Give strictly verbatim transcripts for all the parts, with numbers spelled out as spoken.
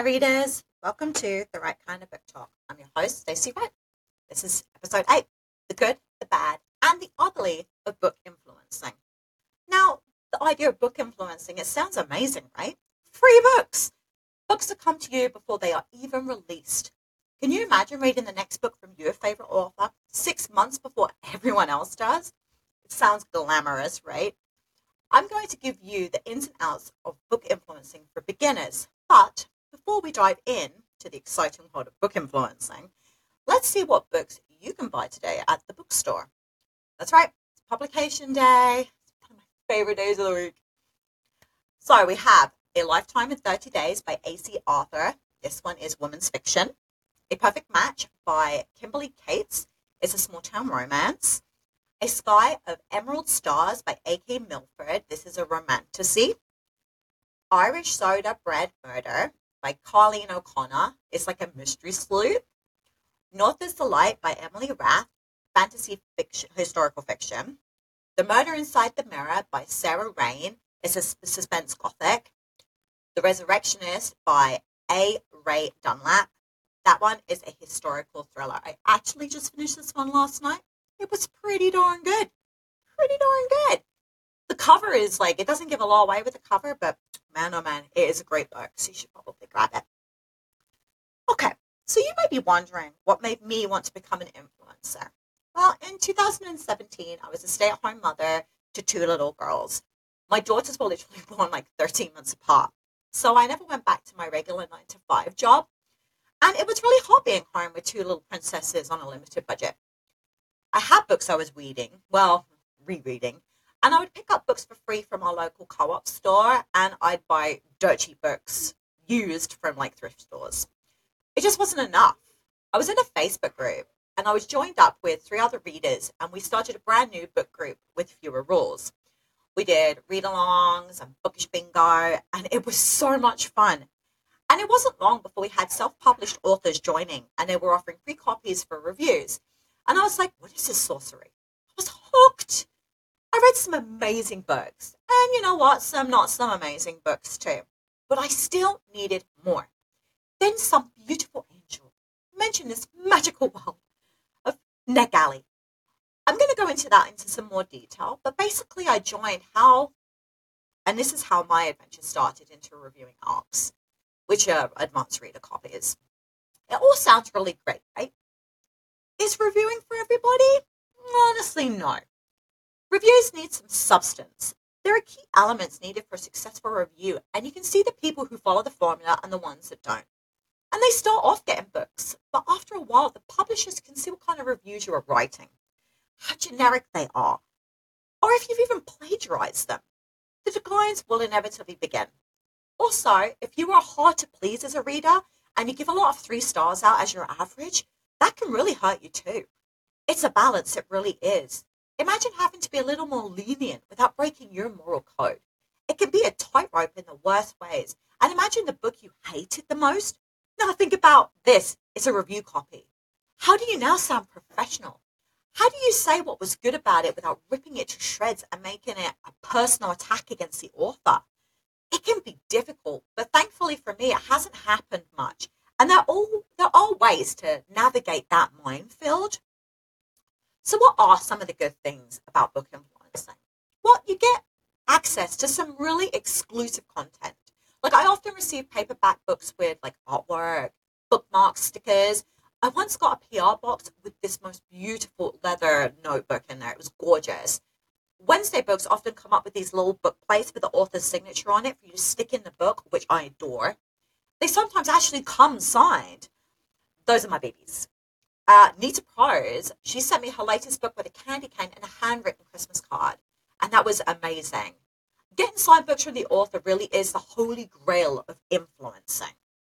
readers. Welcome to The Right Kind of Book Talk. I'm your host, Stacey Wright. This is episode eight, The Good, the Bad, and the Ugly of Book Influencing. Now, the idea of book influencing, it sounds amazing, right? Free books. Books that come to you before they are even released. Can you imagine reading the next book from your favorite author six months before everyone else does? It sounds glamorous, right? I'm going to give you the ins and outs of book influencing for beginners. But before we dive in to the exciting world of book influencing, let's see what books you can buy today at the bookstore. That's right, it's publication day. It's one of my favorite days of the week. So we have A Lifetime in thirty days by A C Arthur. This one is women's fiction. A Perfect Match by Kimberly Cates is a small town romance. A Sky of Emerald Stars by A K Milford. This is a romantasy. Irish Soda Bread Murder by Colleen O'Connor is like a mystery sleuth. North is the Light by Emily Rath, fantasy fiction, historical fiction. The Murder Inside the Mirror by Sarah Rain is a suspense gothic. The Resurrectionist by A. Ray Dunlap. That one is a historical thriller. I actually just finished this one last night. It was pretty darn good. Pretty darn good. The cover is like, it doesn't give a lot away with the cover, but man, oh man, it is a great book. So you should probably grab it. Okay, so you might be wondering what made me want to become an influencer. Well, in two thousand seventeen, I was a stay-at-home mother to two little girls. My daughters were literally born like thirteen months apart. So I never went back to my regular nine to five job. And it was really hard being home with two little princesses on a limited budget. I had books I was reading, well, rereading, and I would pick up books for free from our local co-op store, and I'd buy dirt cheap books used from like thrift stores. It just wasn't enough. I was in a Facebook group, and I was joined up with three other readers, and we started a brand new book group with fewer rules. We did read-alongs and bookish bingo, and it was so much fun. And it wasn't long before we had self-published authors joining, and they were offering free copies for reviews. And I was like, what is this sorcery? I was hooked. I read some amazing books. And you know what? Some not some amazing books too. But I still needed more. Then some beautiful angel mentioned this magical world of NetGalley. I'm going to go into that into some more detail. But basically I joined how, and this is how my adventure started into reviewing ARCs, which are advanced reader copies. It all sounds really great, right? Is reviewing for everybody? Honestly, no. Reviews need some substance. There are key elements needed for a successful review, and you can see the people who follow the formula and the ones that don't. And they start off getting books, but after a while, the publishers can see what kind of reviews you are writing, how generic they are, or if you've even plagiarized them. The declines will inevitably begin. Also, if you are hard to please as a reader, and you give a lot of three stars out as your average, that can really hurt you too. It's a balance, it really is. Imagine having to be a little more lenient without breaking your moral code. It can be a tightrope in the worst ways. And imagine the book you hated the most. Now think about this. It's a review copy. How do you now sound professional? How do you say what was good about it without ripping it to shreds and making it a personal attack against the author? It can be difficult, but thankfully for me, it hasn't happened much. And there are, all, there are ways to navigate that minefield. So what are some of the good things about book influencing? Well, you get access to some really exclusive content. Like I often receive paperback books with like artwork, bookmarks, stickers. I once got a P R box with this most beautiful leather notebook in there. It was gorgeous. Wednesday books often come up with these little book plates with the author's signature on it for you to stick in the book, which I adore. They sometimes actually come signed. Those are my babies. Uh, Nita Prose, she sent me her latest book with a candy cane and a handwritten Christmas card. And that was amazing. Getting signed books from the author really is the holy grail of influencing.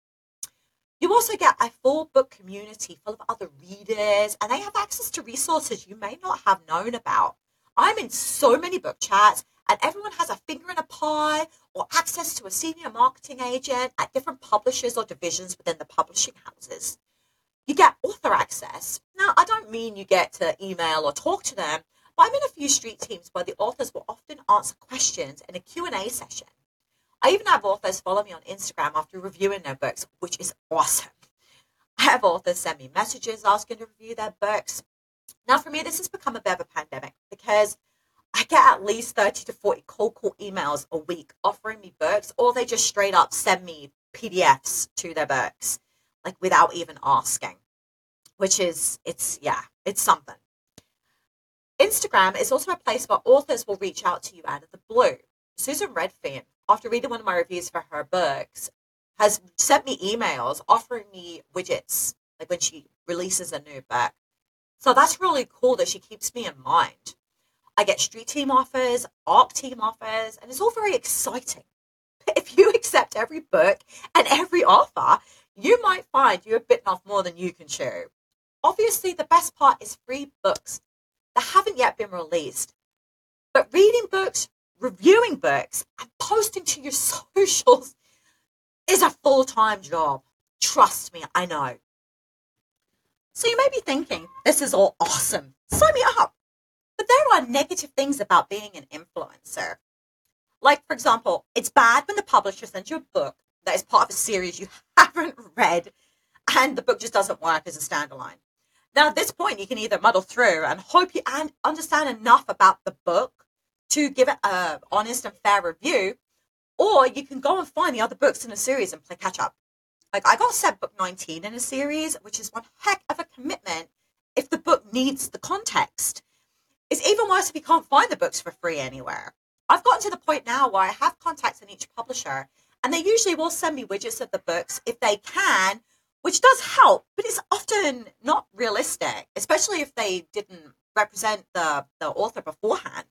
You also get a full book community full of other readers, and they have access to resources you may not have known about. I'm in so many book chats, and everyone has a finger in a pie or access to a senior marketing agent at different publishers or divisions within the publishing houses. You get author access. Now, I don't mean you get to email or talk to them, but I'm in a few street teams where the authors will often answer questions in a Q and A session. I even have authors follow me on Instagram after reviewing their books, which is awesome. I have authors send me messages asking to review their books. Now, for me, this has become a bit of a pandemic because I get at least thirty to forty cold call emails a week offering me books, or they just straight up send me P D Fs to their books, like without even asking, which is, it's, yeah, it's something. Instagram is also a place where authors will reach out to you out of the blue. Susan Redfern, after reading one of my reviews for her books, has sent me emails offering me widgets, like when she releases a new book. So that's really cool that she keeps me in mind. I get street team offers, ARC team offers, and it's all very exciting. If you accept every book and every offer, you might find you're bitten off more than you can chew. Obviously, the best part is free books that haven't yet been released. But reading books, reviewing books, and posting to your socials is a full-time job. Trust me, I know. So you may be thinking, this is all awesome. Sign me up. But there are negative things about being an influencer. Like, for example, it's bad when the publisher sends you a book that is part of a series you haven't read and the book just doesn't work as a standalone. Now, at this point, you can either muddle through and hope you and understand enough about the book to give it an honest and fair review, or you can go and find the other books in the series and play catch up. Like, I got sent book nineteen in a series, which is one heck of a commitment if the book needs the context. It's even worse if you can't find the books for free anywhere. I've gotten to the point now where I have contacts in each publisher, and they usually will send me widgets of the books if they can, which does help, but it's often not realistic, especially if they didn't represent the, the author beforehand.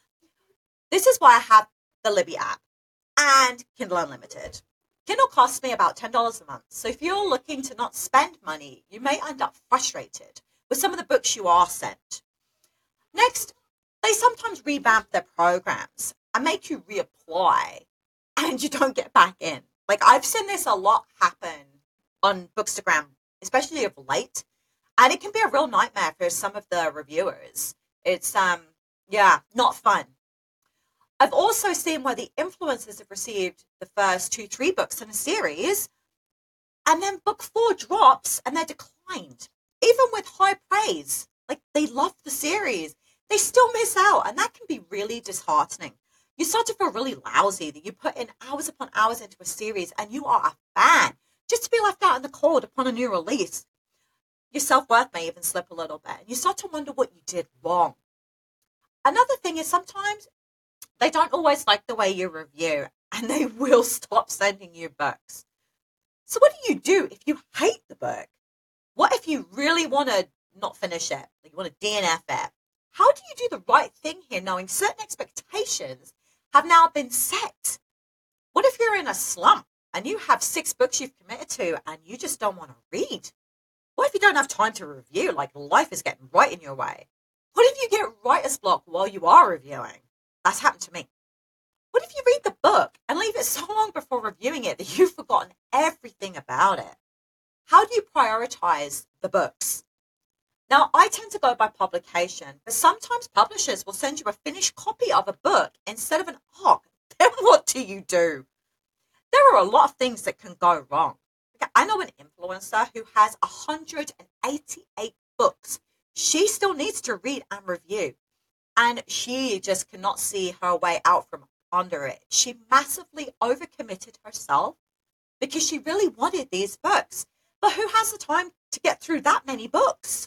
This is why I have the Libby app and Kindle Unlimited. Kindle costs me about ten dollars a month, so if you're looking to not spend money, you may end up frustrated with some of the books you are sent. Next, they sometimes revamp their programs and make you reapply, and you don't get back in. Like, I've seen this a lot happen on Bookstagram, especially of late, and it can be a real nightmare for some of the reviewers. It's, um, yeah, not fun. I've also seen where the influencers have received the first two, three books in a series, and then book four drops and they're declined, even with high praise. Like, they love the series. They still miss out, and that can be really disheartening. You start to feel really lousy that you put in hours upon hours into a series and you are a fan, just to be left out in the cold upon a new release. Your self-worth may even slip a little bit, and you start to wonder what you did wrong. Another thing is sometimes they don't always like the way you review, and they will stop sending you books. So what do you do if you hate the book? What if you really want to not finish it? Like, you want to D N F it? How do you do the right thing here, knowing certain expectations have now been set? What if you're in a slump and you have six books you've committed to and you just don't want to read? What if you don't have time to review, like life is getting right in your way? What if you get writer's block while you are reviewing? That's happened to me. What if you read the book and leave it so long before reviewing it that you've forgotten everything about it? How do you prioritize the books? Now, I tend to go by publication, but sometimes publishers will send you a finished copy of a book instead of an ARC. Then what do you do? There are a lot of things that can go wrong. Okay, I know an influencer who has one hundred eighty-eight books she still needs to read and review, and she just cannot see her way out from under it. She massively overcommitted herself because she really wanted these books. But who has the time to get through that many books?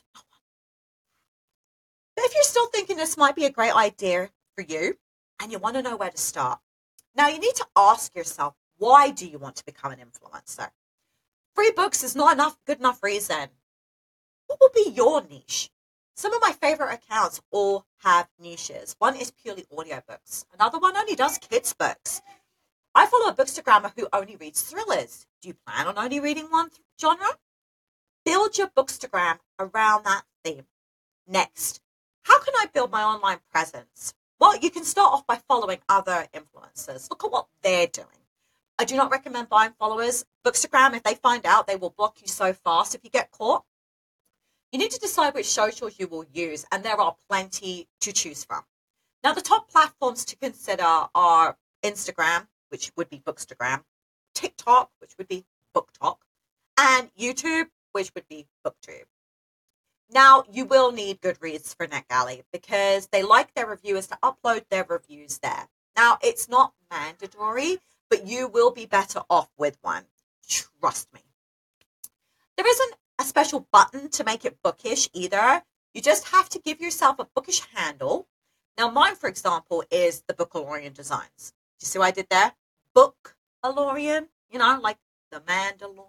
But if you're still thinking this might be a great idea for you and you want to know where to start, now you need to ask yourself, why do you want to become an influencer? Free books is not enough good enough reason. What will be your niche? Some of my favorite accounts all have niches. One is purely audiobooks. Another one only does kids' books. I follow a bookstagrammer who only reads thrillers. Do you plan on only reading one genre? Build your bookstagram around that theme. Next, how can I build my online presence? Well, you can start off by following other influencers. Look at what they're doing. I do not recommend buying followers. Bookstagram, if they find out, they will block you so fast if you get caught. You need to decide which socials you will use, and there are plenty to choose from. Now, the top platforms to consider are Instagram, which would be Bookstagram, TikTok, which would be BookTok, and YouTube, which would be BookTube. Now, you will need Goodreads for NetGalley because they like their reviewers to upload their reviews there. Now, it's not mandatory, but you will be better off with one. Trust me. There isn't a special button to make it bookish either. You just have to give yourself a bookish handle. Now, mine, for example, is the Bookalorian Designs. Do you see what I did there? Bookalorian, you know, like the Mandalorian.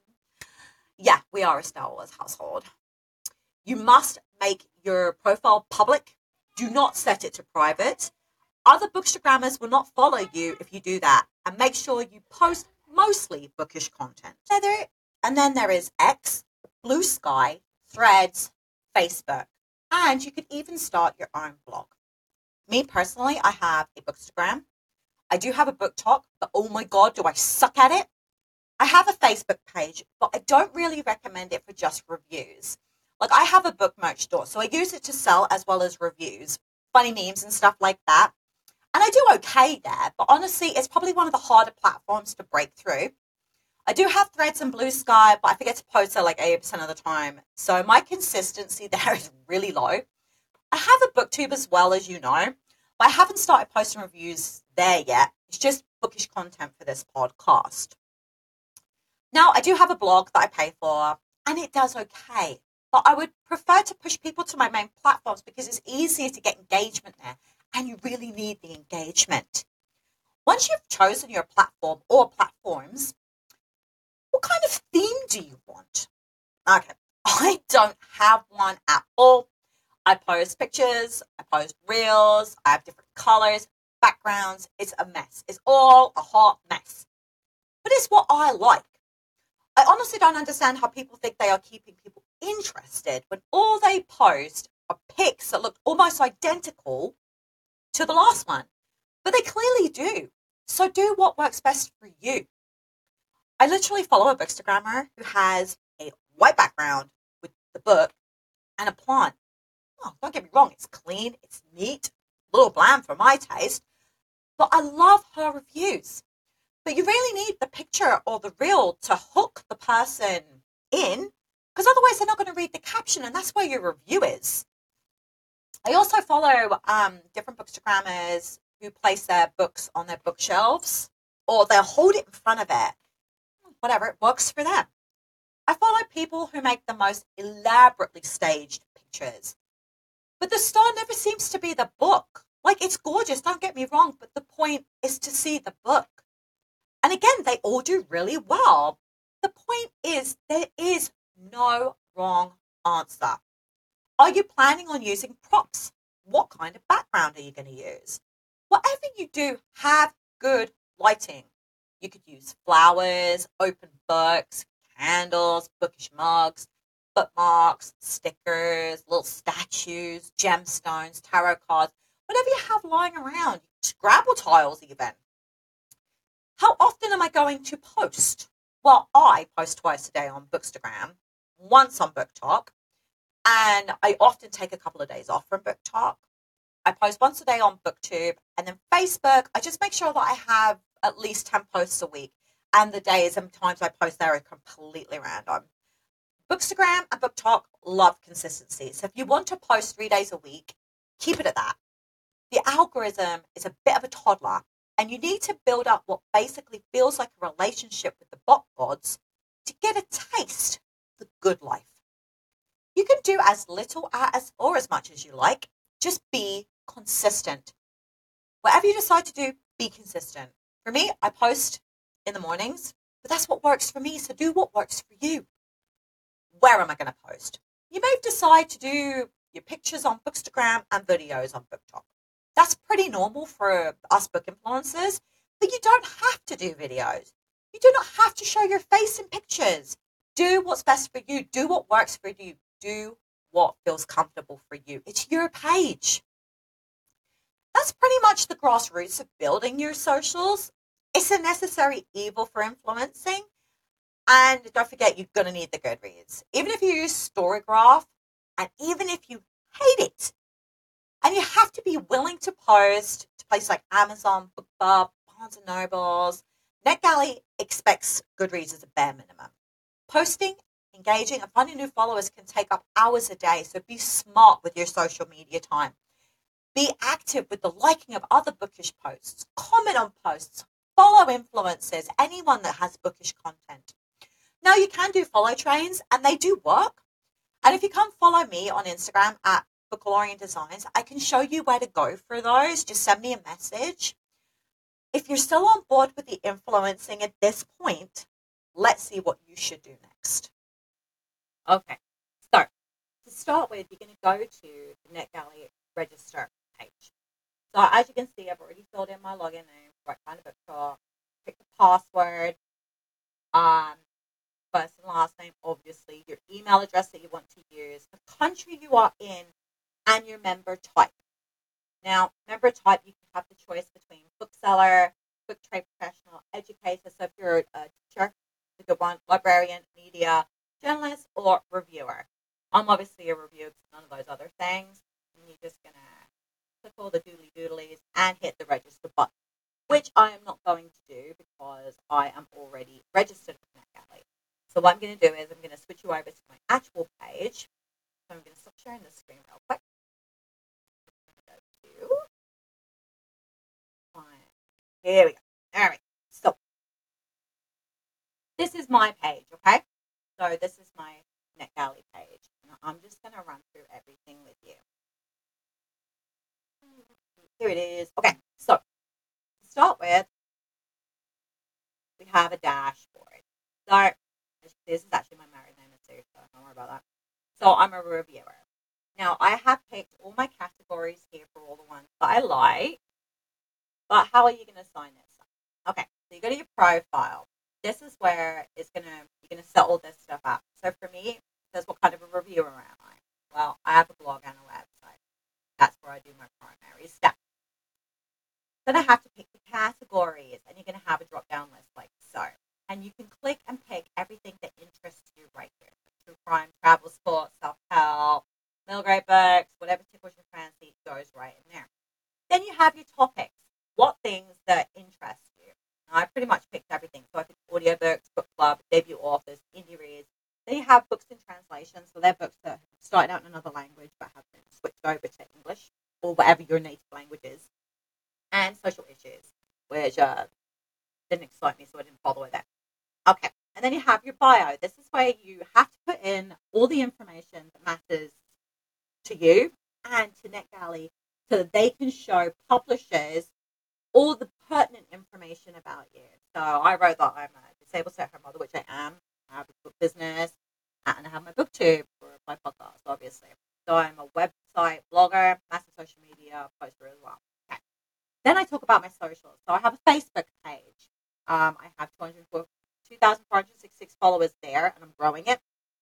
Yeah, we are a Star Wars household. You must make your profile public. Do not set it to private. Other Bookstagrammers will not follow you if you do that. And make sure you post mostly bookish content. And then there is X, Blue Sky, Threads, Facebook. And you could even start your own blog. Me personally, I have a Bookstagram. I do have a BookTok, but oh my God, do I suck at it? I have a Facebook page, but I don't really recommend it for just reviews. Like, I have a book merch store, so I use it to sell as well as reviews, funny memes and stuff like that. And I do okay there, but honestly, it's probably one of the harder platforms to break through. I do have Threads and Blue Sky, but I forget to post it like eighty percent of the time. So my consistency there is really low. I have a BookTube as well, as you know, but I haven't started posting reviews there yet. It's just bookish content for this podcast. Now, I do have a blog that I pay for, and it does okay. But I would prefer to push people to my main platforms because it's easier to get engagement there, and you really need the engagement. Once you've chosen your platform or platforms, what kind of theme do you want? Okay, I don't have one at all. I post pictures, I post reels, I have different colors, backgrounds. It's a mess. It's all a hot mess. But it's what I like. I honestly don't understand how people think they are keeping people interested when all they post are pics that look almost identical to the last one. But they clearly do. So do what works best for you. I literally follow a Bookstagrammer who has a white background with the book and a plant. Oh, don't get me wrong, it's clean, it's neat, a little bland for my taste, but I love her reviews. But you really need the picture or the reel to hook the person in, because otherwise they're not going to read the caption, and that's where your review is. I also follow um, different Bookstagrammers who place their books on their bookshelves, or they'll hold it in front of it. Whatever, it works for them. I follow people who make the most elaborately staged pictures. But the star never seems to be the book. Like, it's gorgeous, don't get me wrong, but the point is to see the book. And again, they all do really well. The point is, there is no wrong answer. Are you planning on using props? What kind of background are you going to use? Whatever you do, have good lighting. You could use flowers, open books, candles, bookish mugs, bookmarks, stickers, little statues, gemstones, tarot cards, whatever you have lying around, Scrabble tiles even. How often am I going to post? Well, I post twice a day on Bookstagram, once on BookTok, and I often take a couple of days off from BookTok. I post once a day on BookTube, and then Facebook, I just make sure that I have at least ten posts a week, and the days and times I post there are completely random. Bookstagram and BookTok love consistency, so if you want to post three days a week, keep it at that. The algorithm is a bit of a toddler, and you need to build up what basically feels like a relationship with the bot gods to get a taste of the good life. You can do as little as or as much as you like. Just be consistent. Whatever you decide to do, be consistent. For me, I post in the mornings, but that's what works for me, so do what works for you. Where am I going to post? You may decide to do your pictures on Bookstagram and videos on BookTok. That's pretty normal for us book influencers, but you don't have to do videos. You do not have to show your face in pictures. Do what's best for you. Do what works for you. Do what feels comfortable for you. It's your page. That's pretty much the grassroots of building your socials. It's a necessary evil for influencing. And don't forget, you're going to need the Goodreads. Even if you use Storygraph, and even if you hate it, and you have to be willing to post to places like Amazon, BookBub, Barnes and Nobles. NetGalley expects Goodreads as a bare minimum. Posting, engaging, and finding new followers can take up hours a day, so be smart with your social media time. Be active with the liking of other bookish posts. Comment on posts. Follow influencers, anyone that has bookish content. Now, you can do follow trains, and they do work. And if you come follow me on Instagram at Bookalorian Designs, I can show you where to go for those. Just send me a message. If you're still on board with the influencing at this point, let's see what you should do next. Okay, so to start with, you're going to go to the NetGalley register page. So as you can see, I've already filled in my login name, right kind of bookshop, pick the password, um, first and last name, obviously, your email address that you want to use, the country you are in, and your member type. Now, member type, you can have the choice between bookseller, book trade professional, educator. So if you're a teacher, the good one, librarian, media, journalist, or reviewer. I'm obviously a reviewer, none of those other things. And you're just going to click all the doodly doodlies and hit the register button, which I am not going to do because I am already registered with NetGalley. So what I'm going to do is I'm going to switch you over to my actual page. So I'm going to stop sharing the screen real quick. Here we go. All right. So this is my page, okay? So this is my NetGalley page. And I'm just going to run through everything with you. Here it is. Okay. So to start with, we have a dashboard. So this is actually my married name too, so don't worry about that. So I'm a reviewer. Now I have picked all my categories here for all the ones that I like. But how are you going to sign this up? Okay, so you go to your profile. This is where it's gonna you're gonna set all this stuff up. So for me, it says what kind of a reviewer am I? Well, I have a blog and a website. That's where I do my primary stuff. Then I have to pick the categories, and you're gonna have a drop down list like so. And you can click and pick everything that interests you right here. True crime, travel, sports, self help, middle grade books, whatever tickles your fancy goes right in there. Then you have your topics. What things that interest you? Now, I pretty much picked everything. So I picked audiobooks, book club, debut authors, indie reads. Then you have books in translation. So they're books that started out in another language but have been switched over to English or whatever your native language is. And social issues, which uh, didn't excite me, so I didn't bother with that. Okay. And then you have your bio. This is where you have to put in all the information that matters to you and to NetGalley so that they can show publishers all the pertinent information about you. So I wrote that I'm a disabled stay-at-home mother, which I am. I have a book business, and I have my booktube for my podcast, obviously. So I'm a website blogger, massive social media poster as well. Okay. Then I talk about my socials. So I have a Facebook page. Um, I have two thousand four hundred sixty-six followers there, and I'm growing it.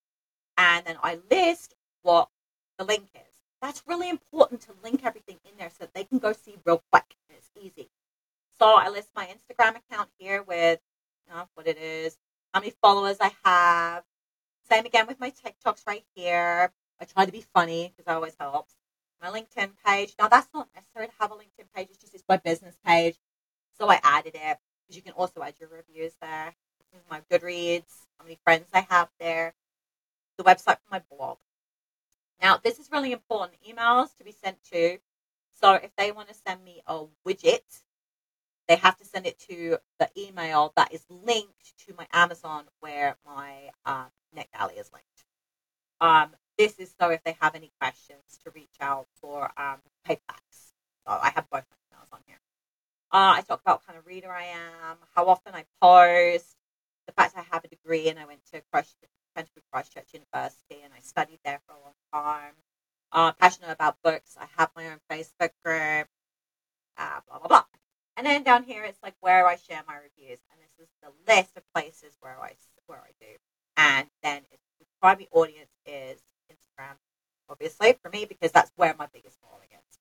And then I list what the link is. That's really important to link everything in there so that they can go see real quick. And it's easy. So I list my Instagram account here with you know, what it is, how many followers I have. Same again with my TikToks right here. I try to be funny because that always helps. My LinkedIn page. Now, that's not necessary to have a LinkedIn page. It's just it's my business page. So I added it because you can also add your reviews there. My Goodreads, how many friends I have there. The website for my blog. Now, this is really important. Emails to be sent to. So if they want to send me a widget, they have to send it to the email that is linked to my Amazon where my um, NetGalley is linked. Um, this is so if they have any questions to reach out for um, paperbacks. So I have both my emails on here. Uh, I talk about what kind of reader I am, how often I post, the fact I have a degree and I went to Canterbury Christchurch University and I studied there for a long time. Uh, passionate about books. I have my own Facebook group. Uh, blah, blah, blah. And then down here, it's like where I share my reviews. And this is the list of places where I where I do. And then it's, the primary audience is Instagram, obviously, for me, because that's where my biggest following is.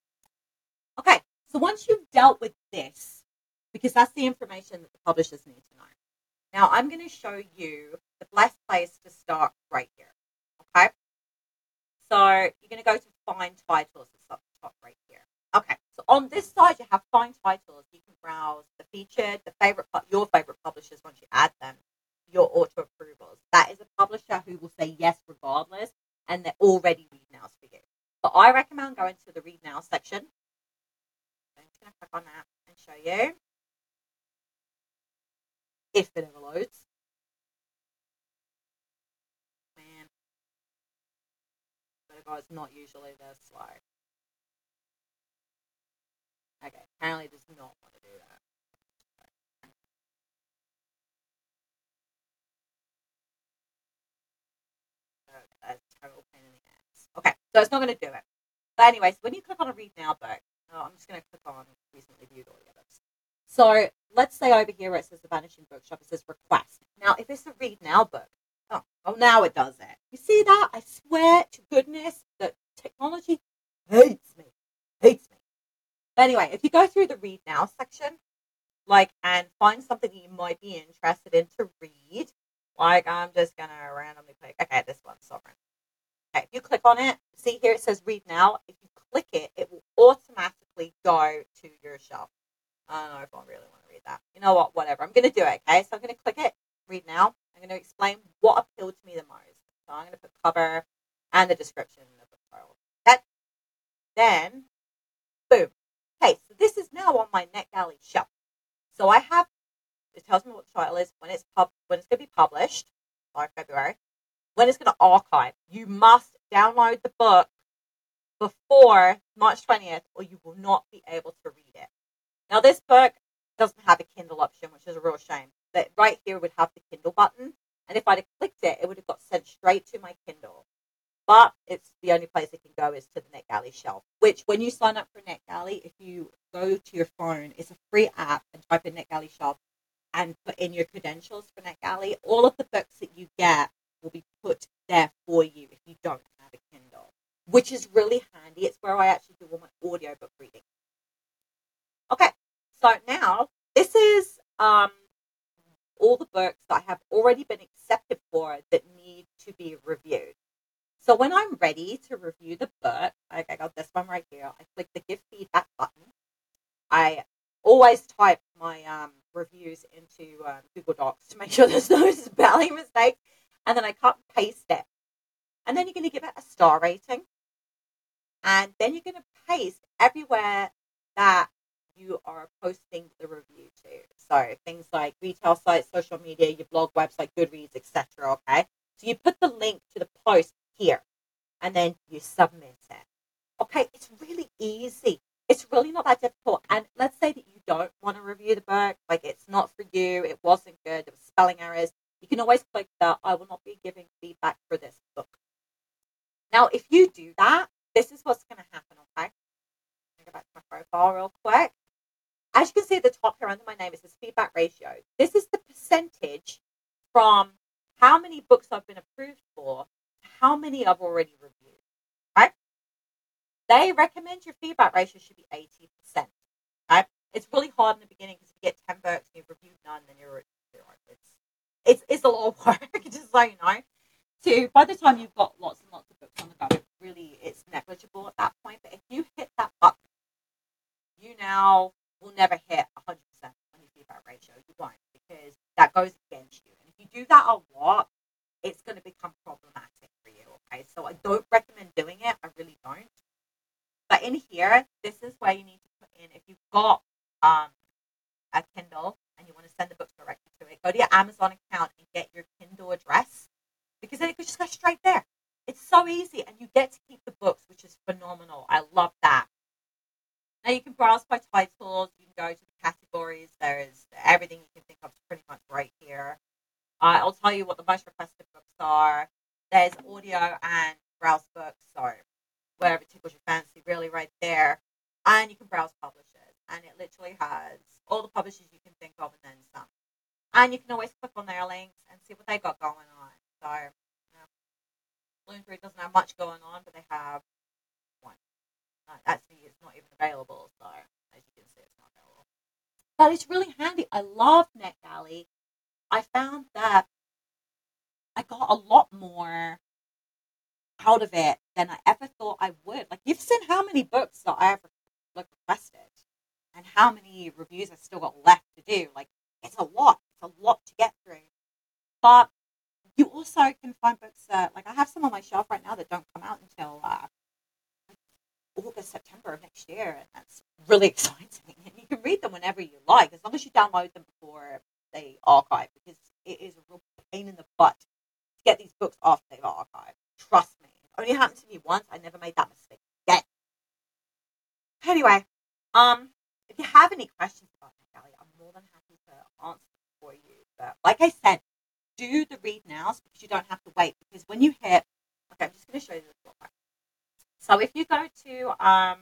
Okay, so once you've dealt with this, because that's the information that the publishers need to know. Now, I'm going to show you the best place to start right here. Okay? So you're going to go to Find Titles at the top right here. Okay, So on this side, you have find titles. You can browse the featured, the favorite, your favorite publishers once you add them, your auto approvals. That is a publisher who will say yes regardless, and they're already read nows for you. But I recommend going to the read now section. I'm just going to click on that and show you if it ever loads. Man, but guys, not usually this slow. Okay, apparently it does not want to do that. Okay, that's a total pain in the ass. Okay, so it's not going to do it. But anyways, when you click on a read now book, oh, I'm just going to click on recently viewed audiobooks. So let's say over here where it says the Vanishing Bookshop, it says request. Now, if it's a read now book, oh, oh, now it does it. You see that? I swear to goodness that technology hates me, hates me. But anyway, if you go through the read now section, like, and find something that you might be interested in to read, like, I'm just going to randomly click, okay, this one's Sovereign. Okay, if you click on it, see here it says read now. If you click it, it will automatically go to your shelf. I don't know if I really want to read that. You know what? Whatever. I'm going to do it, okay? So I'm going to click it, read now. I'm going to explain what appealed to me the most. So I'm going to put cover and the description of the title. Okay? Then, boom. Okay, so this is now on my NetGalley shelf. So I have, it tells me what the title is, when it's pub, when it's going to be published, by February, when it's going to archive. You must download the book before March twentieth or you will not be able to read it. Now, this book doesn't have a Kindle option, which is a real shame. That right here would have the Kindle button, and if I'd have clicked it, it would have got sent straight to my Kindle. But it's the only place it can go is to the NetGalley shelf, which when you sign up for NetGalley, if you go to your phone, it's a free app and type in NetGalley shelf and put in your credentials for NetGalley. All of the books that you get will be put there for you if you don't have a Kindle, which is really handy. It's where I actually do all my audiobook reading. Okay, so now this is um, all the books that have already been accepted for that need to be reviewed. So when I'm ready to review the book, like I got this one right here, I click the give feedback button. I always type my um, reviews into um, Google Docs to make sure there's no spelling mistakes, and then I cut and paste it. And then you're going to give it a star rating, and then you're going to paste everywhere that you are posting the review to. So things like retail sites, social media, your blog, website, Goodreads, et cetera. Okay, so you put the link to the post here, and then you submit it. Okay, it's really easy. It's really not that difficult. And let's say that you don't want to review the book, like it's not for you, it wasn't good, there was spelling errors. You can always click the I will not be giving feedback for this book. Now, if you do that, this is what's going to happen. Okay, I'll go back to my profile real quick. As you can see at the top here under my name, it says feedback ratio. This is the percentage from how many books I've been approved for to how many I've already reviewed. Right? They recommend your feedback ratio should be eighty percent. Right? It's really hard in the beginning because if you get ten books and you've reviewed none, then you're, you're it's, it's it's a lot of work, just so you know. So by the time you've got lots and lots of books on the go, it really it's negligible at that point. But if you hit that button, you now will never hit one hundred percent on your feedback ratio. You won't, because that goes against you. And if you do that a lot, it's going to become problematic for you. Okay, so I don't recommend doing it. I really don't. But in here, this is where you need to put in, if you've got um, a Kindle and you want to send the books directly to it, go to your Amazon account and get your Kindle address, because then it could just go straight there. It's so easy, and you get to keep the books, which is phenomenal. I love that. Now you can browse by titles. You can go to the categories. There's everything you can think of pretty much right here. Uh, I'll tell you what the most requested books are. There's audio and browse books, so whatever tickles your fancy, really right there. And you can browse publishers, and it literally has all the publishers you can think of and then some. And you can always click on their links and see what they got going on. So, you know, Bloomsbury doesn't have much going on, but they have one. Uh, actually, it's not even available, so as you can see, it's not available. But it's really handy. I love NetGalley. I found that I got a lot more out of it than I ever thought I would. Like, you've seen how many books that I have like requested, and how many reviews I still got left to do. Like, it's a lot. It's a lot to get through. But you also can find books that, like, I have some on my shelf right now that don't come out until uh, August, September of next year, and that's really exciting. And you can read them whenever you like, as long as you download them before they archive, because it is a real pain in the butt to get these books after they've archived. Trust me. It only happened to me once. I never made that mistake again. Anyway, um, if you have any questions about NetGalley, I'm more than happy to answer them for you. But like I said, do the read nows because you don't have to wait. Because when you hit, okay, I'm just going to show you this real quick. So if you go to, um,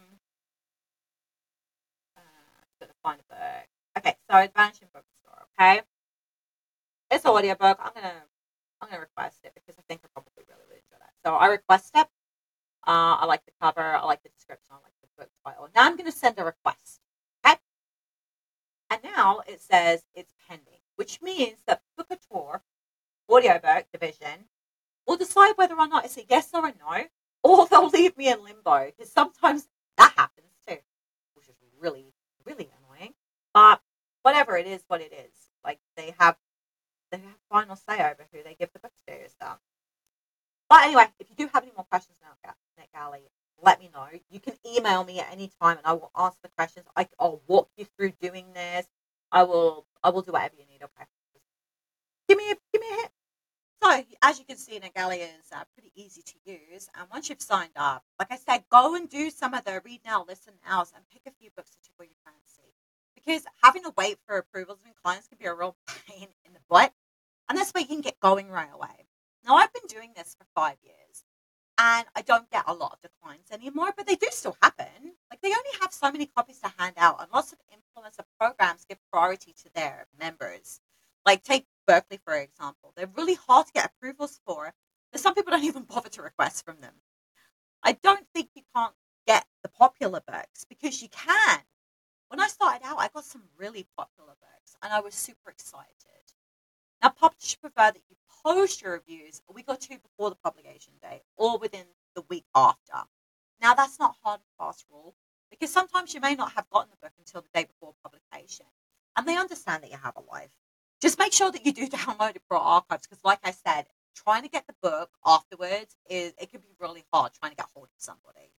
uh, I'm going to find a book. Okay, so Advantage Bookstore, okay? It's an audiobook. I'm going to, I'm going to request it because I think I probably really, really enjoy that. So I request it. Uh, I like the cover. I like the description. I like the book title. Now I'm going to send a request, okay? And now it says it's pending, which means that Bookouture audiobook division will decide whether or not it's a yes or a no, or they'll leave me in limbo, because sometimes that happens too, which is really, really annoying. But whatever, it is what it is. Like, they have they have final say over who they give the books to. So. But anyway, if you do have any more questions now, NetGalley, let me know. You can email me at any time, and I will answer the questions. I, I'll walk you through doing this. I will I will do whatever you need. Okay, give me a give me a hit. So, as you can see, NetGalley is uh, pretty easy to use. And once you've signed up, like I said, go and do some of the read now, listen nows, and pick a few books that tickle your fancy. Because having to wait for approvals and clients can be a real pain in the butt. And this way you can get going right away. Now, I've been doing this for five years. And I don't get a lot of declines anymore, but they do still happen. Like, they only have so many copies to hand out. And lots of influencer programs give priority to their members. Like, take Berkeley, for example. They're really hard to get approvals for. There's some people don't even bother to request from them. I don't think you can't get the popular books, because you can. When I started out, I got some really popular books, and I was super excited. Now, publishers prefer that you post your reviews a week or two before the publication date, or within the week after. Now, that's not a hard and fast rule, because sometimes you may not have gotten the book until the day before publication, and they understand that you have a life. Just make sure that you do download it for archives, because like I said, trying to get the book afterwards, is it can be really hard trying to get hold of somebody.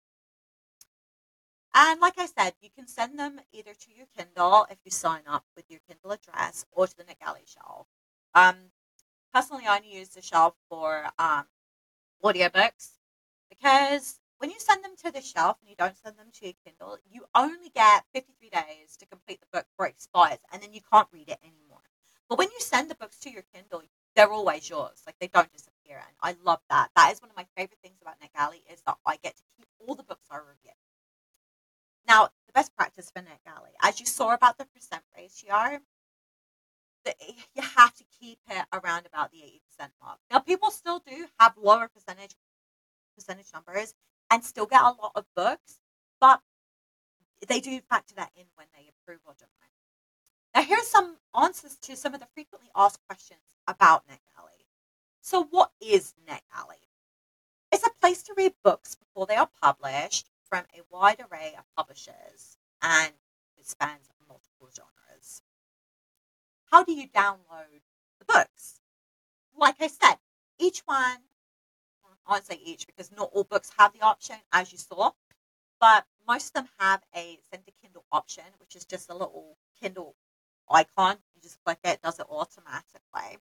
And like I said, you can send them either to your Kindle if you sign up with your Kindle address, or to the NetGalley shelf. Um, personally, I only use the shelf for um, audiobooks, because when you send them to the shelf and you don't send them to your Kindle, you only get fifty-three days to complete the book before it expires, and then you can't read it anymore. But when you send the books to your Kindle, they're always yours. Like, they don't disappear, and I love that. That is one of my favorite things about NetGalley, is that I get to keep all the books I review. Now, the best practice for NetGalley, as you saw about the percent ratio, the, you have to keep it around about the eighty percent mark. Now, people still do have lower percentage percentage numbers and still get a lot of books, but they do factor that in when they approve or deny. Now, here's some answers to some of the frequently asked questions about NetGalley. So, what is NetGalley? It's a place to read books before they are published from a wide array of publishers, and it spans multiple genres. How do you download the books? Like I said, each one, I won't say each because not all books have the option, as you saw, but most of them have a send to Kindle option, which is just a little Kindle icon. You just click it, it does it automatically.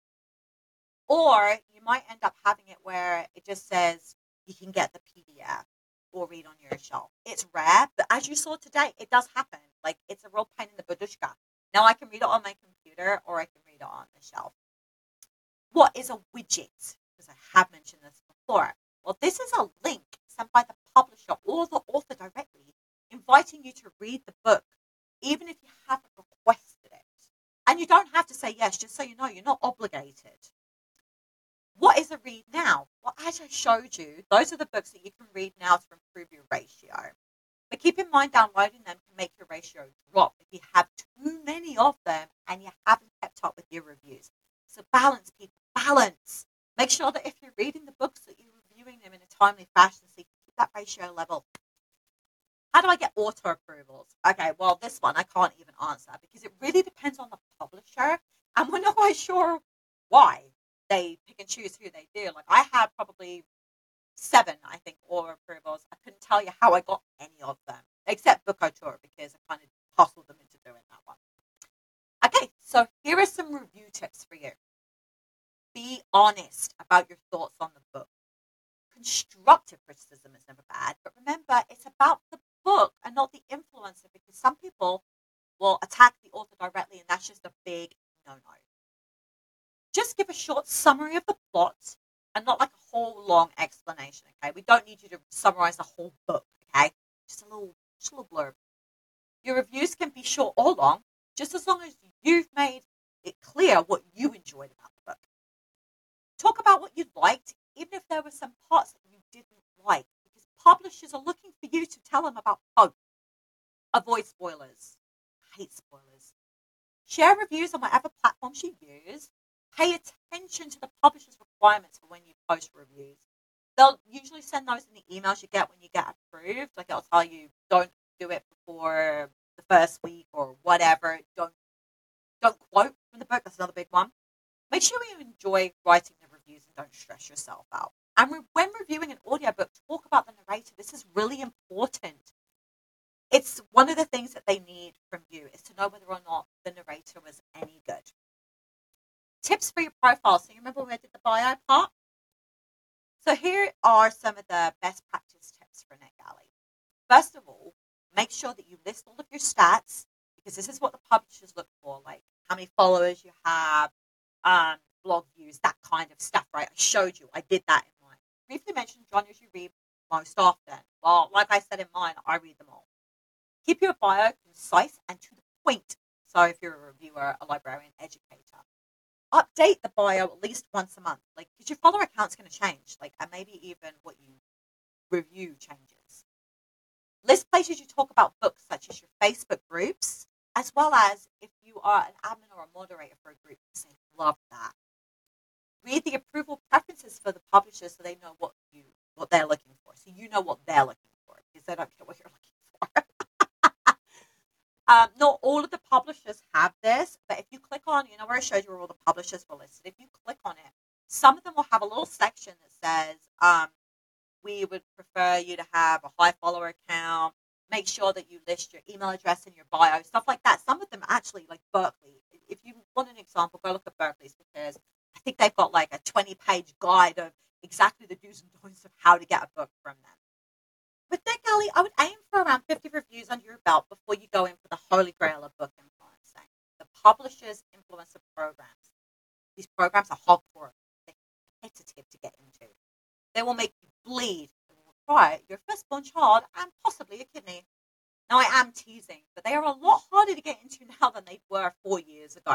Or you might end up having it where it just says you can get the P D F or read on your shelf. It's rare, but as you saw today, it does happen. Like, it's a real pain in the badushka. Now I can read it on my computer, or I can read it on the shelf. What is a widget? Because I have mentioned this before. Well, this is a link sent by the publisher or the author directly, inviting you to read the book, even if you haven't requested it. And you don't have to say yes, just so you know, you're not obligated. What is a read now? Well, as I showed you, those are the books that you can read now to improve your ratio. But keep in mind, downloading them can make your ratio drop if you have too many of them and you haven't kept up with your reviews. So balance, people, balance. Make sure that if you're reading the books, that you're reviewing them in a timely fashion so you can keep that ratio level. how do I get auto approvals? Okay, well, this one I can't even answer because it really depends on the publisher, and we're not quite sure why they pick and choose who they do. Like, I had probably seven, I think, auto approvals. I couldn't tell you how I got any of them, except Book Auteur, because I kind of hustled them into doing that one. Okay, so here are some review tips for you. Be honest about your thoughts on the book. Constructive criticism is never bad, but remember, it's about the book and not the influencer, because some people will attack the author directly, and that's just a big no-no. Just give a short summary of the plot and not like a whole long explanation, okay? We don't need you to summarize the whole book, okay? Just a little, just a little blurb. Your reviews can be short or long, just as long as you've made it clear what you enjoyed about the book. Talk about what you liked, even if there were some parts that you didn't like, because publishers are looking for you to tell them about both. Avoid spoilers. I hate spoilers. Share reviews on whatever platforms you use. Pay attention to the publisher's requirements for when you post reviews. They'll usually send those in the emails you get when you get approved. Like, it'll tell you, don't do it before the first week or whatever. Don't don't quote from the book. That's another big one. Make sure you enjoy writing the reviews and don't stress yourself out. And re- when reviewing an audiobook, talk about the narrator. This is really important. It's one of the things that they need from you is to know whether or not the narrator was any good. Tips for your profile. So you remember when I did the bio part? So here are some of the best practice tips for NetGalley. First of all, make sure that you list all of your stats, because this is what the publishers look for, like how many followers you have, um, blog views, that kind of stuff, right? I showed you. I did that in mine. Briefly mentioned genres you read most often. Well, like I said in mine, I read them all. Keep your bio concise and to the point. So if you're a reviewer, a librarian, educator, update the bio at least once a month. Like, because your follower account's going to change. Like, and maybe even what you review changes. List places you talk about books, such as your Facebook groups, as well as if you are an admin or a moderator for a group, say, love that. Read the approval preferences for the publishers so they know what you what they're looking for. So you know what they're looking for, because they don't care what you're looking for. um, not all of the publishers have this, but if you click on, you know where I showed you where all the publishers were listed, if you click on it, some of them will have a little section that says, um, we would prefer you to have a high follower count. Make sure that you list your email address in your bio, stuff like that. Some of them actually, like Berkeley. If you want an example, go look at Berkeley's, because I think they've got like a twenty-page guide of exactly the do's and don'ts of how to get a book from them. With NetGalley, I would aim for around fifty reviews under your belt before you go in for the holy grail of book influencing. The publishers' influencer programs. These programs are hardcore. They're competitive to get into. They will make you bleed. They will require your firstborn child and possibly a kidney. Now, I am teasing, but they are a lot harder to get into now than they were four years ago.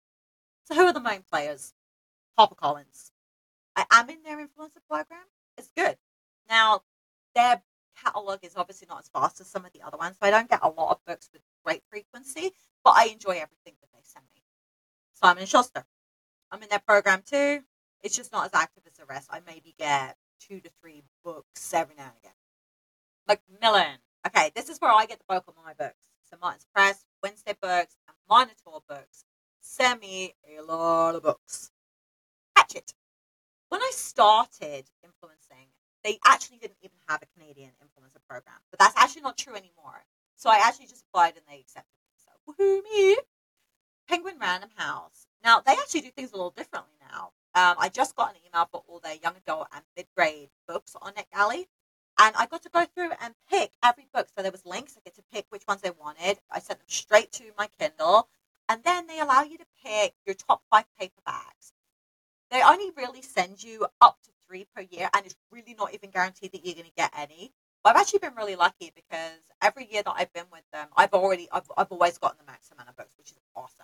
So who are the main players? HarperCollins. I am in their influencer program. It's good. Now, their catalog is obviously not as vast as some of the other ones, so I don't get a lot of books with great frequency, but I enjoy everything that they send me. Simon and Schuster. I'm in their program too. It's just not as active as the rest. I maybe get two to three books every now and again. Macmillan. Okay, this is where I get the bulk of my books. So Martin's Press, Wednesday Books, and Minotaur Books send me a lot of books. Hatchet. When I started influencing, they actually didn't even have a Canadian influencer program. But that's actually not true anymore. So I actually just applied and they accepted me. So woohoo me. Penguin Random House. Now, they actually do things a little differently now. Um, I just got an email for all their young adult and mid-grade books on NetGalley. And I got to go through and pick every book. So there was links. I get to pick which ones I wanted. I sent them straight to my Kindle. And then they allow you to pick your top five paperbacks. They only really send you up to three per year. And it's really not even guaranteed that you're going to get any. But I've actually been really lucky because every year that I've been with them, I've already, I've, I've always gotten the max amount of books, which is awesome.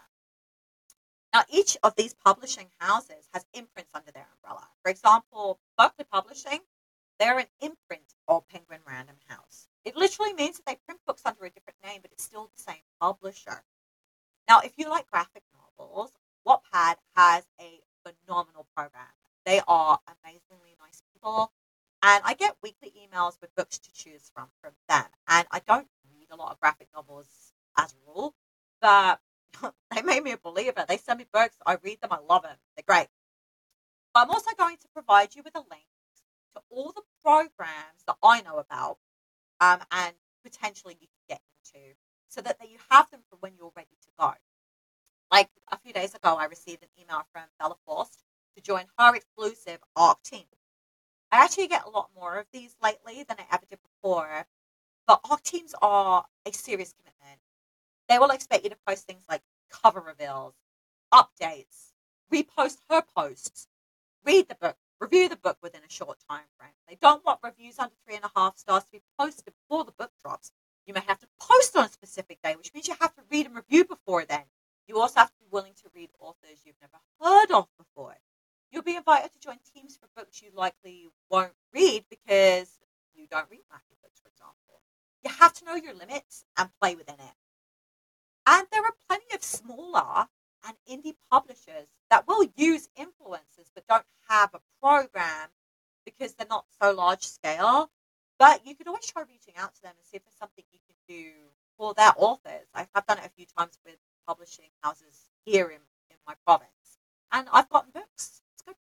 Now, each of these publishing houses has imprints under their umbrella. For example, Berkeley Publishing, they're an imprint of Penguin Random House. It literally means that they print books under a different name, but it's still the same publisher. Now, if you like graphic novels, Wattpad has a phenomenal program. They are amazingly nice people, And I get weekly emails with books to choose from from them. And I don't read a lot of graphic novels as a rule, but they made me a believer. They send me books. I read them. I love them. They're great. But I'm also going to provide you with a link to all the programs that I know about, um, and potentially you can get into, so that, that you have them for when you're ready to go. Like a few days ago, I received an email from Bella Forst to join her exclusive ARC team. I actually get a lot more of these lately than I ever did before, but ARC teams are a serious commitment. They will expect you to post things like cover reveals, updates, repost her posts, read the book, review the book within a short time frame. They don't want reviews under three and a half stars to be posted before the book drops. You may have to post on a specific day, which means you have to read and review before then. You also have to be willing to read authors you've never heard of before. You'll be invited to join teams for books you likely won't read because you don't read Matthew books, for example. You have to know your limits and play within it. And there are plenty of smaller and indie publishers that will use influencers but don't have a program because they're not so large scale. But you could always try reaching out to them and see if there's something you can do for their authors. I've done it a few times with publishing houses here in, in my province, and I've gotten books. It's good.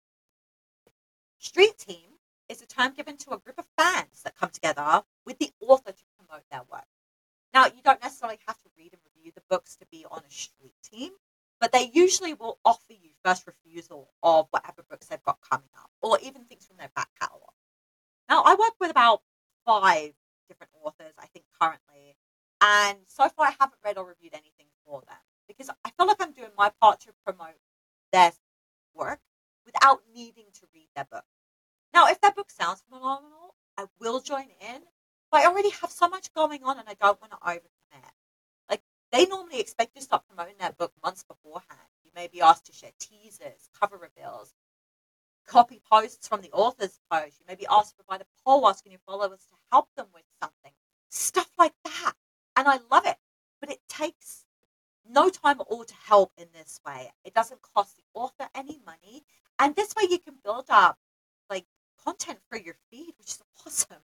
Street team is a term given to a group of fans that come together with the author to promote their work. Now, you don't necessarily have to read and review the books to be on a street team, but they usually will offer you first refusal of whatever books they've got coming up, or even things from their back catalogue. Now, I work with about five different authors, I think, currently, and so far I haven't read or reviewed anything for them because I feel like I'm doing my part to promote their work without needing to read their book. Now, if their book sounds phenomenal, I will join in, but I already have so much going on and I don't want to overcommit. Like, they normally expect you to start promoting their book months beforehand. You may be asked to share teasers, cover reveals, copy posts from the author's post. You may be asked to provide a poll asking your followers to help them with something. Stuff like that. And I love it. But it takes no time at all to help in this way. It doesn't cost the author any money. And this way you can build up like content for your feed, which is awesome.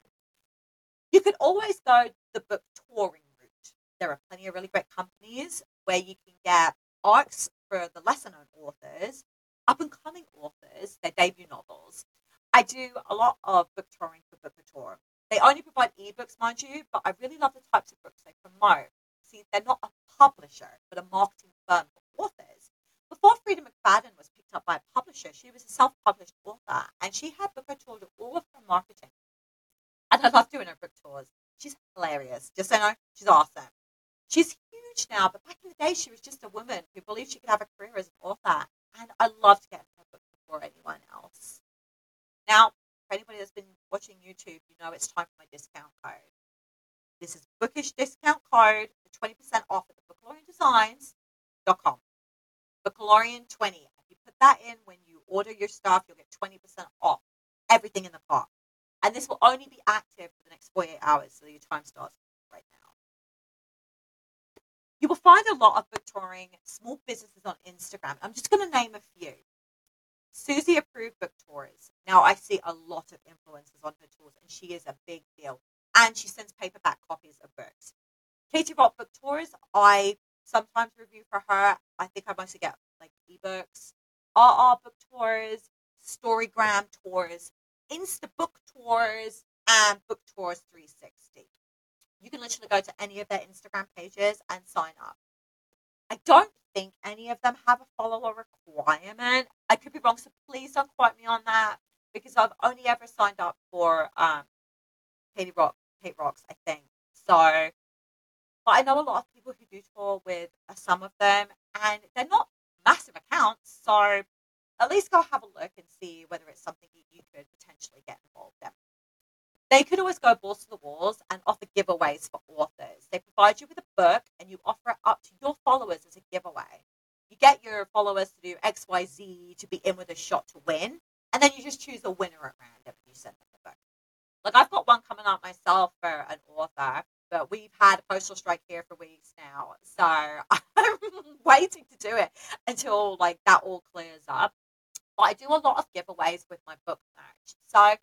You could always go the book touring route. There are plenty of really great companies where you can get arcs for the lesser known authors, up and coming authors, their debut novels. I do a lot of book touring for Book Tour. They only provide ebooks, mind you, but I really love the types of books they promote. See, they're not a publisher, but a marketing firm for authors. Before Frida McFadden was picked up by a publisher, she was a self-published author, and she had Book Tour do all of her marketing. And I love doing her book tours. She's hilarious. Just so you know, she's awesome. She's huge now, but back in the day, she was just a woman who believed she could have a career as an author. And I love to get her book before anyone else. Now, for anybody that's been watching YouTube, you know it's time for my discount code. This is Bookish discount code for twenty percent off at the Bookalorian Designs dot com. Bookalorian twenty. If you put that in when you order your stuff, you'll get twenty percent off everything in the cart. And this will only be active for the next forty-eight hours, so your time starts right now. You will find a lot of book touring small businesses on Instagram. I'm just going to name a few. Susie Approved Book Tours. Now, I see a lot of influencers on her tours, and she is a big deal. And she sends paperback copies of books. Katie Rock Book Tours, I sometimes review for her. I think I mostly get like ebooks. R R Book Tours, Storygram Tours, Insta Book Tours, and Book Tours three sixty. You can literally go to any of their Instagram pages and sign up. I don't think any of them have a follower requirement. I could be wrong, so please don't quote me on that because I've only ever signed up for um, Katie Rock, Kate Rocks, I think. So, but I know a lot of people who do tour with uh, some of them, and they're not massive accounts. So, at least go have a look and see whether it's something you, you could potentially get involved in. They could always go balls to the walls and offer giveaways for authors. They provide you with a book and you offer it up to your followers as a giveaway. You get your followers to do X Y Z to be in with a shot to win, and then you just choose a winner at random and you send them the book. Like, I've got one coming up myself for an author, but we've had a postal strike here for weeks now, so I'm waiting to do it until like that all clears up. But I do a lot of giveaways with my book merch. So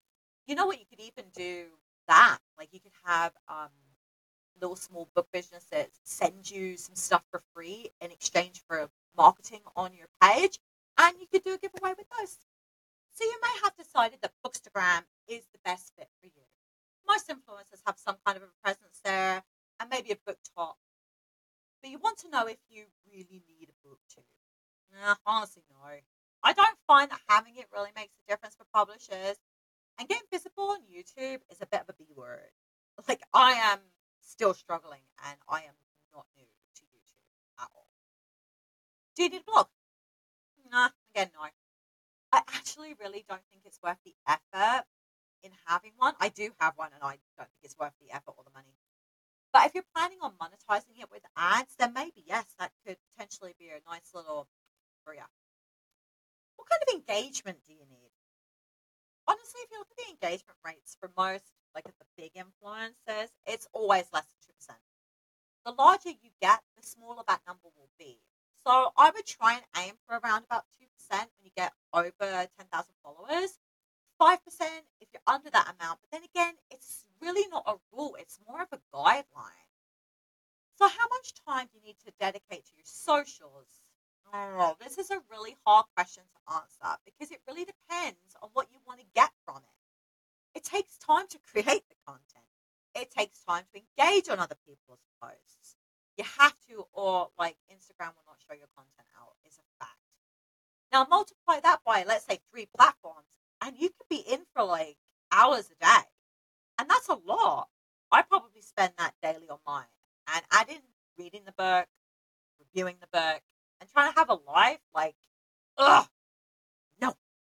You know what? You could even do that. Like you could have um, little small book businesses send you some stuff for free in exchange for marketing on your page, and you could do a giveaway with those. So you may have decided that Bookstagram is the best fit for you. Most influencers have some kind of a presence there and maybe a book talk, but you want to know if you really need a book too. Nah, honestly, no. I don't find that having it really makes a difference for publishers. And getting visible on YouTube is a bit of a B word. Like, I am still struggling and I am not new to YouTube at all. Do you need a blog? Nah, again, no. I actually really don't think it's worth the effort in having one. I do have one and I don't think it's worth the effort or the money. But if you're planning on monetizing it with ads, then maybe, yes, that could potentially be a nice little area. What kind of engagement do you need? Honestly, if you look at the engagement rates for most, like at the big influencers, it's always less than two percent. The larger you get, the smaller that number will be. So I would try and aim for around about two percent when you get over ten thousand followers. five percent if you're under that amount. But then again, it's really not a rule. It's more of a guideline. So how much time do you need to dedicate to your socials? Oh, this is a really hard question to answer because it really depends on what you want to get from it. It takes time to create the content. It takes time to engage on other people's posts. You have to, or like Instagram will not show your content out, is a fact. Now multiply that by, let's say, three platforms, and you could be in for like hours a day. And that's a lot. I probably spend that daily on mine. And add in reading the book, reviewing the book, and trying to have a life, like, ugh, no.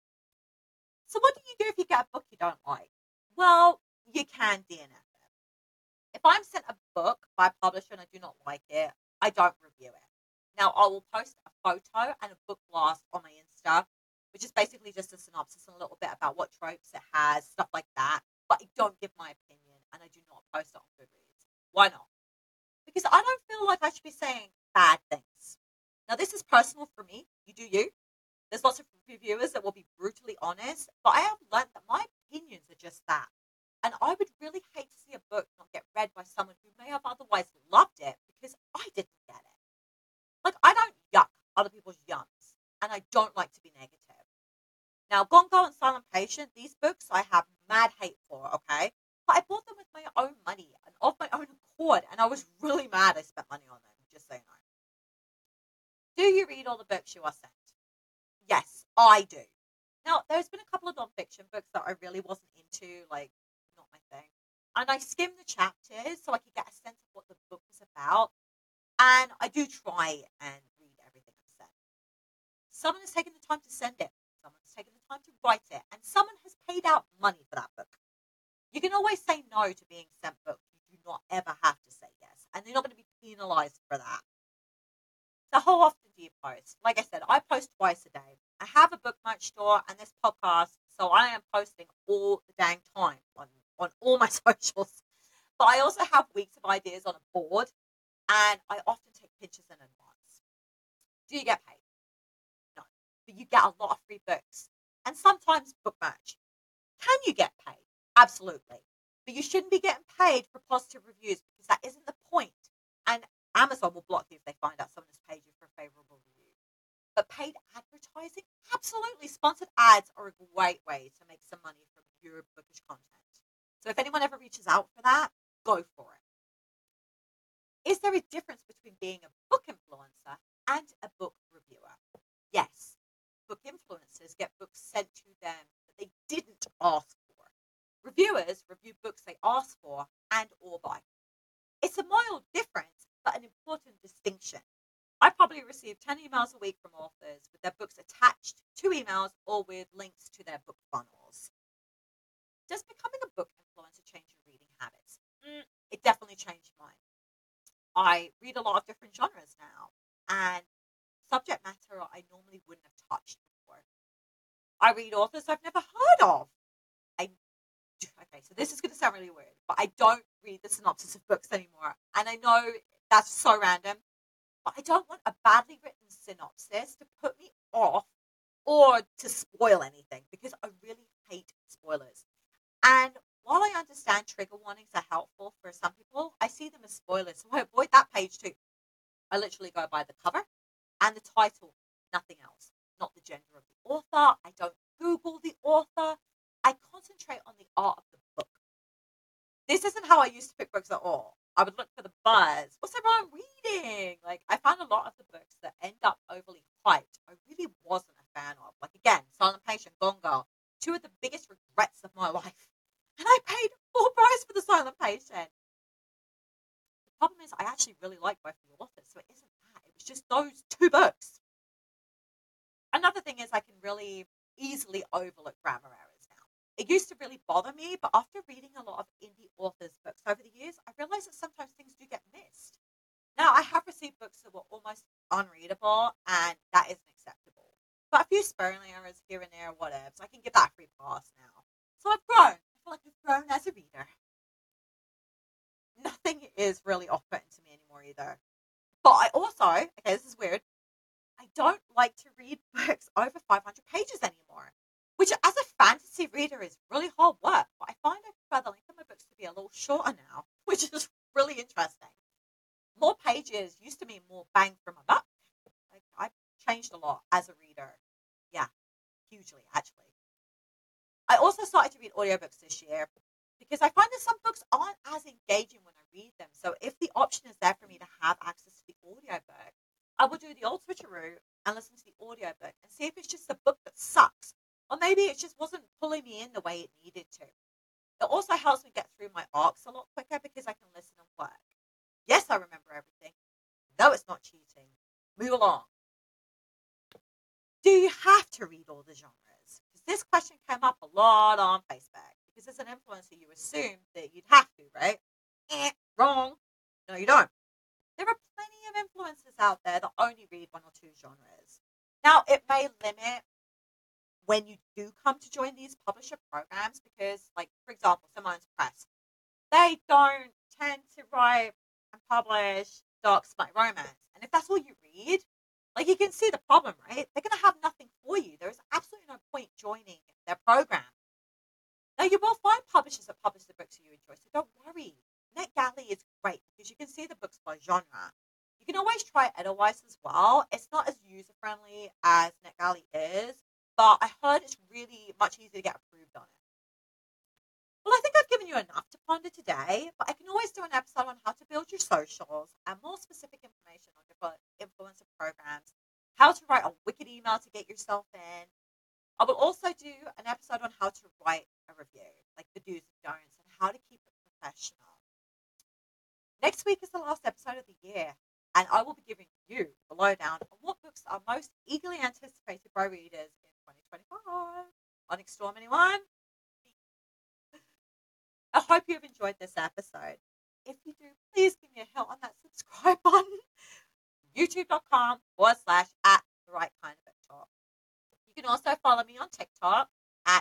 So what do you do if you get a book you don't like? Well, you can D N F it. If I'm sent a book by a publisher and I do not like it, I don't review it. Now, I will post a photo and a book blast on my Insta, which is basically just a synopsis and a little bit about what tropes it has, stuff like that. But I don't give my opinion, and I do not post it on Goodreads. Why not? Because I don't feel like I should be saying bad things. Now, this is personal for me. You do you. There's lots of reviewers that will be brutally honest, but I have learned that my opinions are just that. And I would really hate to see a book not get read by someone who may have otherwise loved it because I didn't get it. Like, I don't yuck other people's yums, and I don't like to be negative. Now, Gone Girl and Silent Patient, these books I have mad hate for, okay? But I bought them with my own money and of my own accord, and I was really mad I spent money on them, just so you know. Do you read all the books you are sent? Yes, I do. Now, there's been a couple of non-fiction books that I really wasn't into, like, not my thing. And I skimmed the chapters so I could get a sense of what the book was about. And I do try and read everything I've sent. Someone has taken the time to send it. Someone has taken the time to write it. And someone has paid out money for that book. You can always say no to being sent books. You do not ever have to say yes. And you're not going to be penalized for that. So how often do you post? Like I said, I post twice a day. I have a book merch store and this podcast, so I am posting all the dang time on, on all my socials. But I also have weeks of ideas on a board, and I often take pictures in advance. Do you get paid? No. But you get a lot of free books and sometimes book merch. Can you get paid? Absolutely. But you shouldn't be getting paid for positive reviews because that isn't the point. And Amazon will block you if they find out someone has paid you for a favorable review. But paid advertising? Absolutely. Sponsored ads are a great way to make some money from your bookish content. So if anyone ever reaches out for that, go for it. Is there a difference between being a book influencer and a book reviewer? Yes. Book influencers get books sent to them that they didn't ask for. Reviewers review books they ask for and or buy. It's a mild difference, but an important distinction. I probably receive ten emails a week from authors with their books attached to emails or with links to their book funnels. Does becoming a book influencer change your reading habits? Mm, it definitely changed mine. I read a lot of different genres now, and subject matter I normally wouldn't have touched before. I read authors I've never heard of. I okay, so this is going to sound really weird, but I don't read the synopsis of books anymore, and I know that's so random, but I don't want a badly written synopsis to put me off or to spoil anything because I really hate spoilers. And while I understand trigger warnings are helpful for some people, I see them as spoilers, so I avoid that page too. I literally go by the cover and the title, nothing else. Not the gender of the author. I don't Google the author. I concentrate on the art of the book. This isn't how I used to pick books at all. I would look for the buzz. What's everyone reading? Like, I found a lot of the books that end up overly hyped I really wasn't a fan of. Like, again, Silent Patient, Gone Girl, two of the biggest regrets of my life. And I paid full price for the Silent Patient. The problem is I actually really like both the authors, so it isn't that. It was just those two books. Another thing is I can really easily overlook grammar errors now. It used to really bother me, but after reading a lot of indie authors' books over the years, I realized that sometimes things do get missed. Now, I have received books that were almost unreadable, and that isn't acceptable. But a few spelling errors here and there, whatever, so I can give that a free pass now. So I've grown. I feel like I've grown as a reader. Nothing is really off-putting to me anymore either. But I also, okay, this is weird, I don't like to read books over five hundred pages anymore, which as a fantasy reader is really hard work. But I find I prefer the length of my books to be a little shorter now, which is really interesting. More pages used to mean more bang for my buck. Like, I've changed a lot as a reader. Yeah, hugely, actually. I also started to read audiobooks this year because I find that some books aren't as engaging when I read them. So if the option is there for me to have access to the audiobook, I will do the old switcheroo and listen to the audiobook and see if it's just a book that sucks. Or maybe it just wasn't pulling me in the way it needed to. It also helps me get through my arcs a lot quicker because I can listen and work. Yes, I remember everything. No, it's not cheating. Move along. Do you have to read all the genres? Because this question came up a lot on Facebook. Because as an influencer, you assume that you'd have to, right? Eh, wrong. No, you don't. There are plenty of influencers out there that only read one or two genres. Now, it may limit when you do come to join these publisher programs because, like, for example, Simone's Press, they don't tend to write and publish dark smut romance. And if that's all you read, like, you can see the problem, right? They're going to have nothing for you. There is absolutely no point joining their program. Now, you will find publishers that publish the books you enjoy, so don't worry. NetGalley is great because you can see the books by genre. You can always try Edelweiss as well. It's not as user-friendly as NetGalley is, but I heard it's really much easier to get approved on it. Well, I think I've given you enough to ponder today, but I can always do an episode on how to build your socials and more specific information on different influencer programs, how to write a wicked email to get yourself in. I will also do an episode on how to write a review, like the do's and don'ts, and how to keep it professional. Next week is the last episode of the year, and I will be giving you the lowdown on what books are most eagerly anticipated by readers in twenty twenty-five. Onyx Storm, anyone? I hope you've enjoyed this episode. If you do, please give me a hit on that subscribe button. YouTube.com forward slash at the right kind of book talk. You can also follow me on TikTok at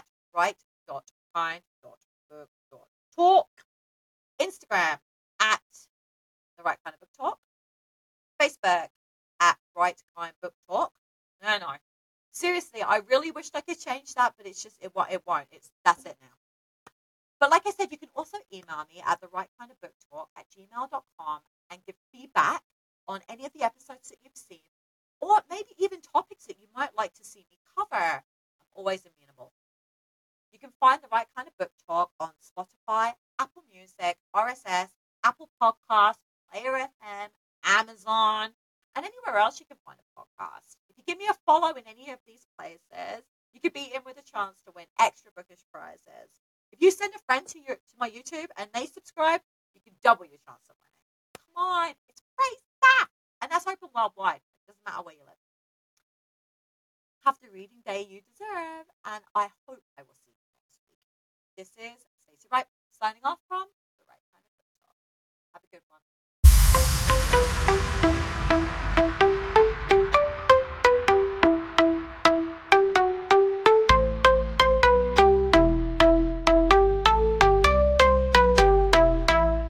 right.kind.book.talk. Instagram at the right kind of book talk. Facebook at right kind book talk. No, no. Seriously, I really wished I could change that, but it's just, it, it won't. It's, that's it now. But like I said, you can also email me at the right kind of book talk at gmail dot com and give feedback on any of the episodes that you've seen, or maybe even topics that you might like to see me cover. I'm always amenable. You can find the right kind of book talk on Spotify, Apple Music, R S S, Apple Podcasts, Player F M, Amazon, and anywhere else you can find a podcast. If you give me a follow in any of these places, you could be in with a chance to win extra bookish prizes. If you send a friend to your to my YouTube and they subscribe, you can double your chance of winning. Come on, it's free stuff, and that's open worldwide. It doesn't matter where you live. Have the reading day you deserve, and I hope I will see you next week. This is Stacey Wright signing off from The Right Kind of Book Talk. Have a good one.